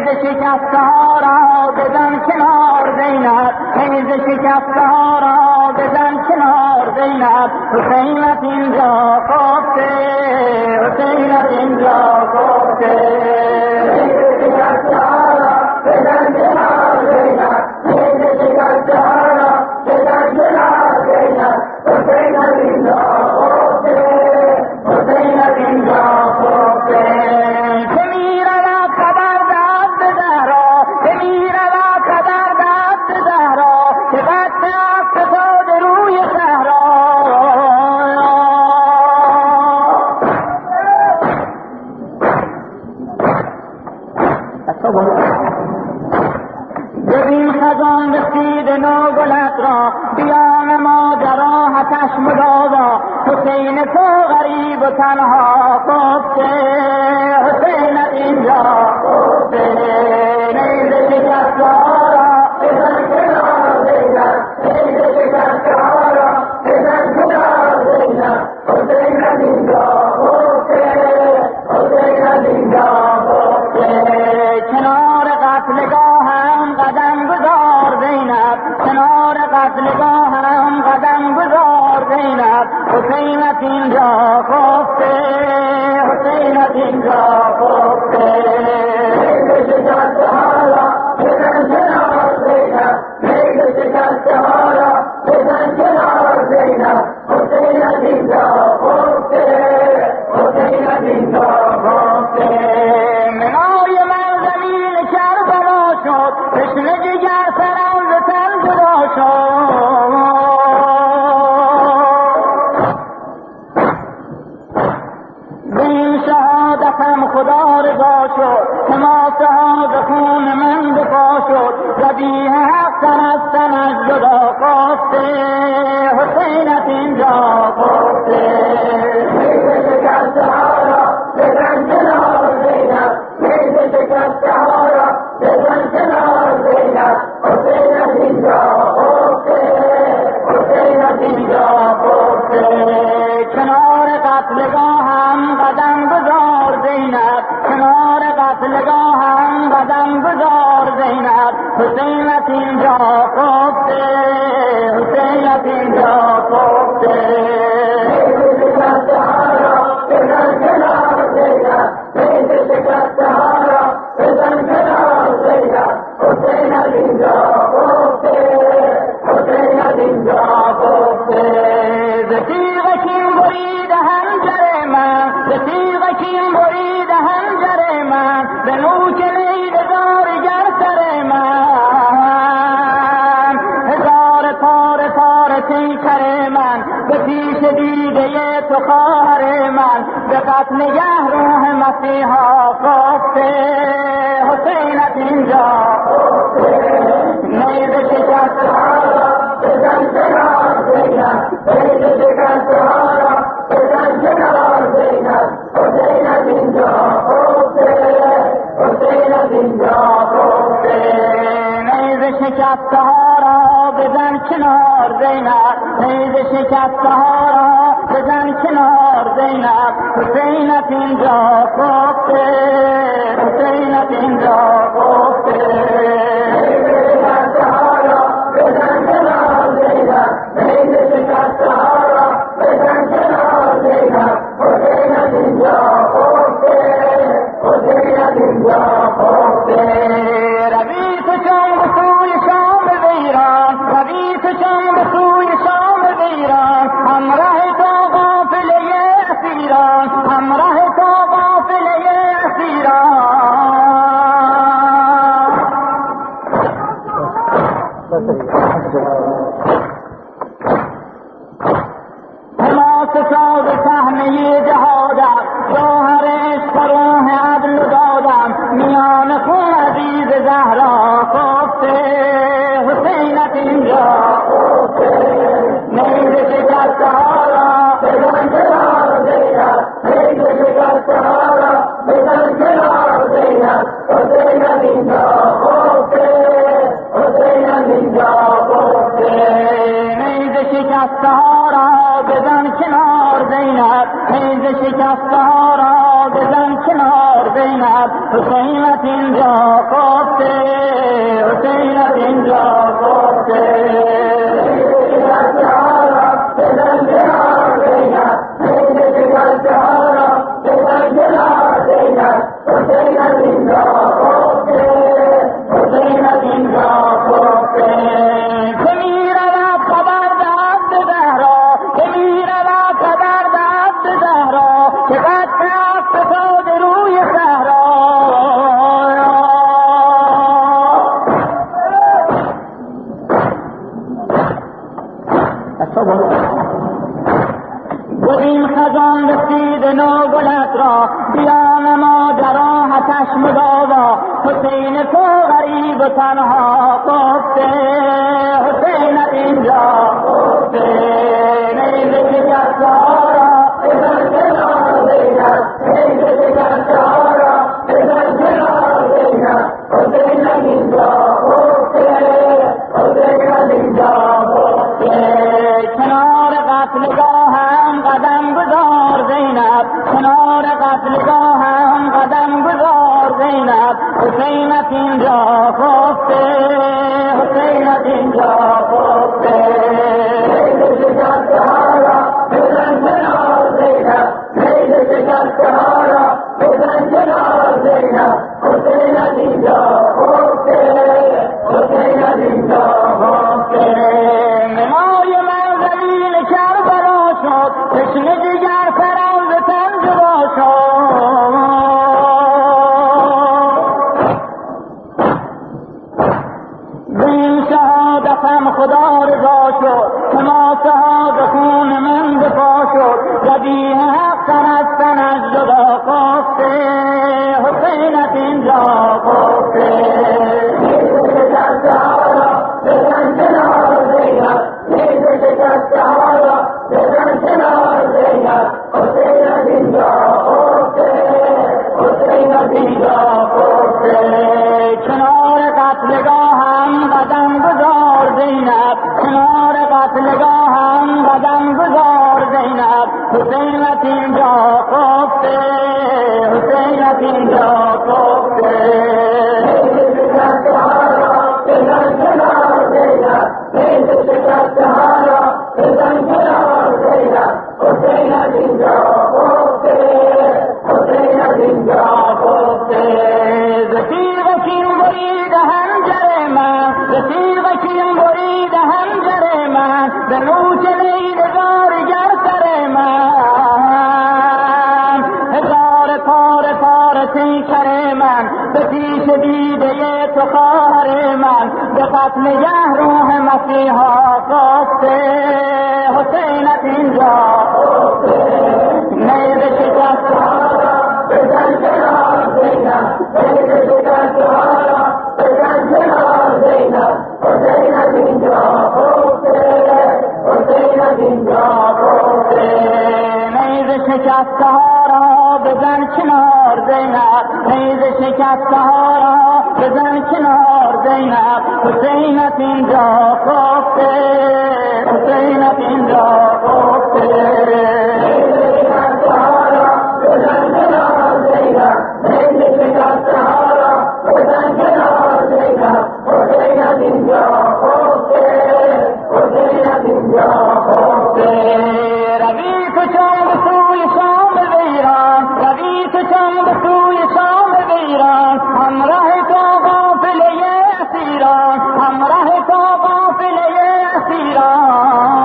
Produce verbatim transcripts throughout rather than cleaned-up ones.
نیز شکسته ها را بزن کنار زینب، نیز شکسته ها را بزن کنار زینب. حسینت اینجا خفته، حسینت اینجا خفته. نیز شکسته ها را بزن کنار زینب، نیز شکسته ها را بزن کنار زینب. حسینت اینجا خفته، حسینت اینجا خفته. ببین خزان رسید نوگلت را، بیان ماجرا حتش مداوا. حسین تو غریب و تنها خفته، حسینت اینجا خفته. نیز شکسته ها را بزن کنار زینب، نیز شکسته ها را بزن کنار زینب. حسینت اینجا خفته، حسینت اینجا خفته. کنار قتلگاهم قدم گذار زینب، کنار قتلگاهم قدم گذار زینب. حسینت اینجا خفته، حسینت اینجا خفته. نیز شکسته ها را بزن کنار زینب، نیز شکسته ها را بزن کنار زینب. حسینت اینجا خفته، حسینت اینجا خفته. کشن جگر سرم ز تن جدا شد، به این شهادتم خدا رضا شد. حماسه ها ز خون من دفاع شد، ذبیح حق سر از تنش جدا خفته، حسینت اینجا خفته. نیز شکسته ها را بزن کنار زینب، نیز شکسته ها را بزن کنار زینب. حسینت اینجا خفته، حسینت اینجا خفته. کنار قتلگاهم قدم گذار زینب، کنار قتلگاهم قدم گذار زینب. حسینت اینجا خفته، حسینت اینجا خفته. نیز شکسته ها را بزن کنار زینب، نیز شکسته ها را بزن کنار زینب. حسینت اینجا خفته، حسینت اینجا خفته. ز تیغ کین برید حنجر من، ز تیغ کین برید حنجر من. به نوک نیزه زارگر سر من، هزار پاره پاره پیکر من. به پیش دیده تو خواهر من، به قتل نگه روح مسیحا خفته، حسینت اینجا خفته. نیز شکسته ها را بزن کنار زینب، نیز شکسته ها را بزن کنار زینب. حسینت اینجا خفته، حسینت اینجا خفته. نیز شکسته ها را بزن کنار زینب، نیز شکسته ها را بزن کنار زینب. حسینت اینجا خفته، حسینت اینجا خفته. نیز شکسته ها را بزن کنار زینب، نیز شکسته ها را بزن کنار زینب. حسینت اینجا خفته، حسینت اینجا خفته. روی تو چون به سوی شام ویران، روی تو چون به سوی شام ویران. همراه تو قافله اسیران، همراه تو قافله اسیران. حماس ساز صحنه جهادم، جوهر عشق روح عدل دادم. میان خون عزیز زهرا خفته، حسینت اینجا خفته. نیز شکسته ها را بزن کنار زینب، نیز شکسته ها را بزن کنار زینب. حسینت اینجا خفته، حسینت اینجا خفته. نیز شکسته ها را بزن کنار زینب، نیز شکسته ها را بزن کنار زینب. زینب حسینت اینجا گفته حسینت اینجا گفته این خزان رسید نوگلت را بیان ماجرا حتش مداوا حسین تو غریب و تنها گفته حسینت اینجا گفته نیزه شکسته ها را بزن کنار زینب نیزه شکسته ها را بزن کنار زینب حسینت اینجا گفته حسینت اینجا گفته کنار قتلگاهم قدم گذار زینب کنار قتلگاهم قدم گذار زینب حسینت اینجا گفته حسینت اینجا گفته نیزه شکسته ها را بزن کنار زینب نیزه شکسته ها را بزن کنار زینب حسینت اینجا گفته حسینت اینجا گفته نمای من ذلیل کربلا شد تشنه جگر فراز تن جدا شد به این شهادتم خدا رضا شد شماسه به خون من دفاع شد ذبیح حق تن از تنش جدا گفته حسینت اینجا گفته بزن کنار زینب نیزه شکسته ها را بزن کنار زینب حسینت اینجا گفته حسینت اینجا گفته کنار قتلگاهم قدم گذار زینب کنار قتلگاهم قدم گذار زینب حسینت اینجا گفته حسینت اینجا گفته بزن کنار زینب نیزه شکسته ها را بزن کنار زینب حسینت اینجا گفته حسینت اینجا گفته رفیق کین برید حنجر من رفیق کین برید حنجر من به نوش لیدگار گرسر من هزار پاره پاره پیکر من به پیش دیده تو خواهر من به قتل یه روح مسیحا گفته حسینت اینجا گفته نیزه شکسته ها را بزن کنار زینب نیزه شکسته ها را بزن کنار زینب حسینت اینجا گفته حسینت اینجا گفته نیزه شکسته ها را بزن کنار زینب نیزه شکسته ها را بزن کنار زینب حسینت اینجا گفته حسینت اینجا گفته نیزه شکسته ها را بزن کنار زینب نیزه شکسته ها را بزن کنار زینب حسینت اینجا گفته حسینت اینجا گفته روی تو چون به سوی شام ویران روی تو چون به سوی شام ویران همراه تو قافله اسیران همراه تو قافله اسیران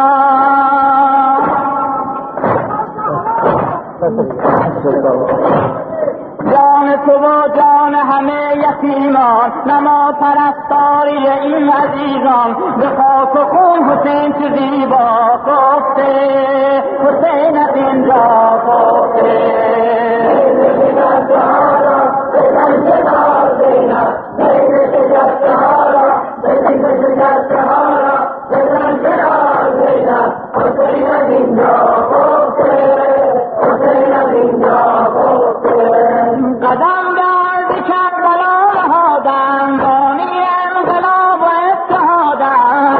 جان تو و جان همه یتیمان نما پرستاری این عزیزان به خاک و خون حسین چه زیبا گفته حسینت اینجا گفته نیزه شکسته ها را بزن کنار زینب نیزه شکسته ها را نیزه شکسته ها را بزن کنار زینب حسینت اینجا گفته حسینت اینجا گفته قدم به عرض کربلا نهادند بانی انقلاب و اتحادند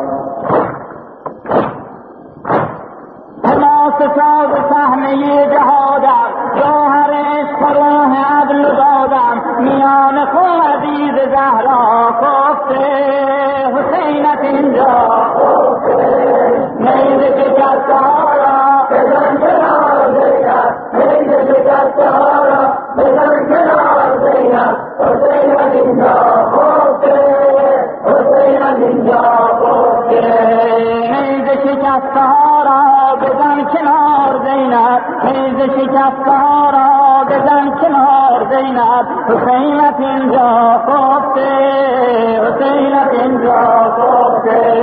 حماس ساز صحنه جهان روح عدل دادم میان خون عزیز زهرا کفته حسینت اینجا نیز شکسته ها را بزن کنار زینب نیز شکسته ها را بزن کنار زینب حسینت اینجا کفته حسینت اینجا کفته نیز شکسته ها را بزن کنار زینب نیز شکسته ها را بزن کنار زینب حسینت اینجا کفته حسینت اینجا کفته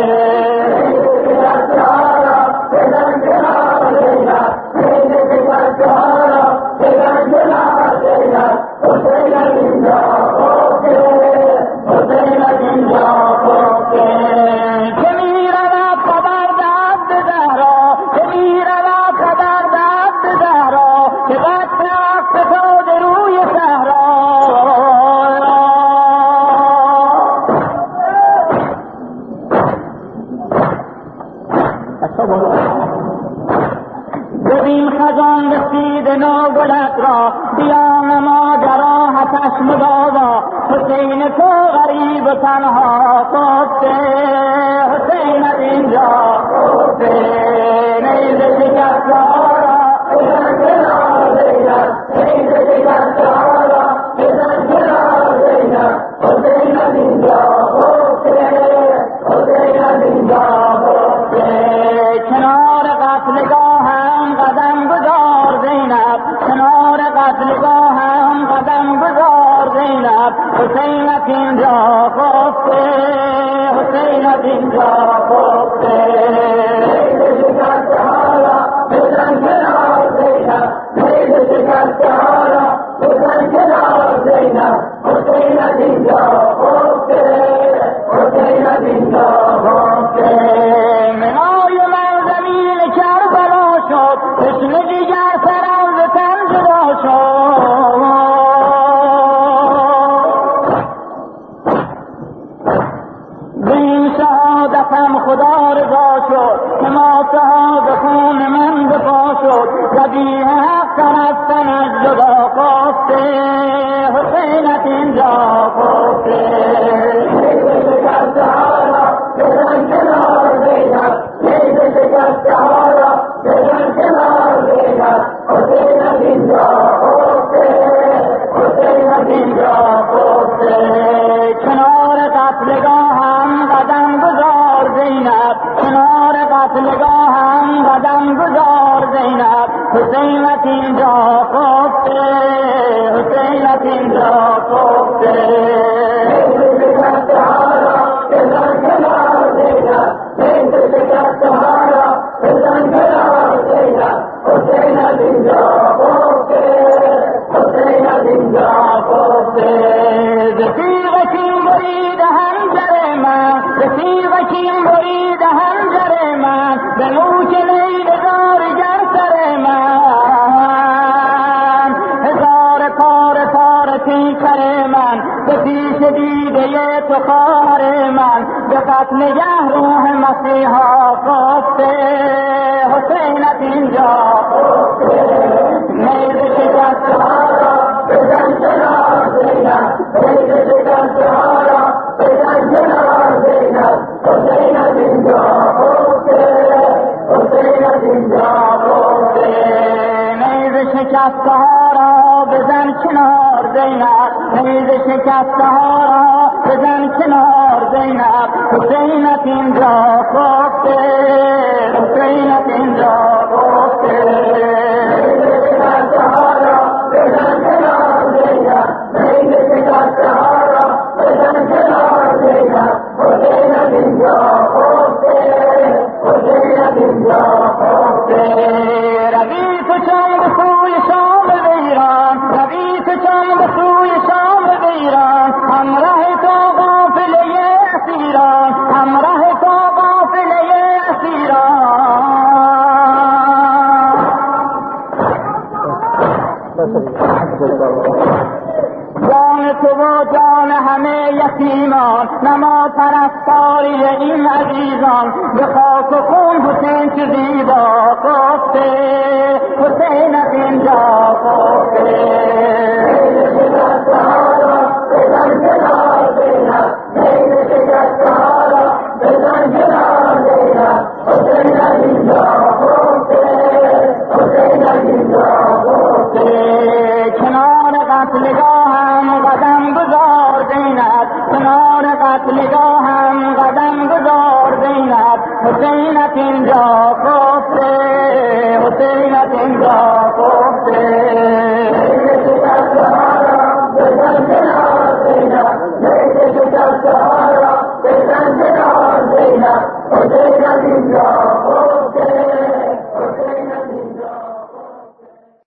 ببین خزان رسید نوگلت را بیان ماجرا حتش مداوا حسین تو غریب و تنها کفته حسینت اینجا کفته نیز شکسته ها را بزن کنار زینب نیز شکسته ها را بزن کنار زینب حسینت اینجا کفته حسینت اینجا کفته کنار قتلگاهم قدم گذار زینب کنار قتلگاهم قدم گذار زینب حسینت اینجا کفته حسینت اینجا کفته نیز شکسته ها را بزن کنار زینب نیز شکسته ها را بزن کنار زینب حسینت اینجا کفته حسینت اینجا کفته حسن دیگر سرم ز تن جدا شد به این شهادتم خدا رضا شد که ماسه‌ها به خون من دفاع شد ذبیح حق سر از تنش جدا کفته حسینت اینجا کفته نیز شکسته ها را بزن کنار زینب نیز شکسته ها را بزن کنار زینب حسینت اینجا کفته حسینت اینجا کفته کنار قتلگاهم قدم گذار زینب کنار قتلگاهم قدم گذار زینب حسینت اینجا کفته حسینت اینجا کفته نیز شکسته ها را بزن کنار زینب نیز شکسته ها را بزن کنار زینب حسینت اینجا کفته حسینت اینجا کفته رفیق کیم برید حنجر من رفیق کیم برید حنجر من به نوک لیلگار گر سر من هزار پاره پاره پیکر من به پیش دیده تو خواهر من به قتل نگه روح مسیحا کفته حسینت اینجا کفته نیز شکسته ها را بزن کنار زینب نیز شکسته ها را بزن کنار زینب حسینت اینجا کفته حسینت اینجا کفته نیز شکسته ها را بزن کنار زینب نیز شکسته ها را بزن کنار زینب حسینت اینجا کفته حسینت اینجا کفته نیز شکسته ها را بزن کنار زینب نیز شکسته ها را بزن کنار زینب حسینت اینجا کفته حسینت اینجا کفته روی تو چون به سوی شام ایران روی تو چون به سوی شام ایران همراه تو قافله اسیران همراه تو قافله اسیران جان تو و جان همه یتیمان نما پرستاری این عزیزان به خاک و خون حسین چه زیبا کفته حسینت اینجا کفته حسینت اینجا خفته، حسینت اینجا خفته. حسینت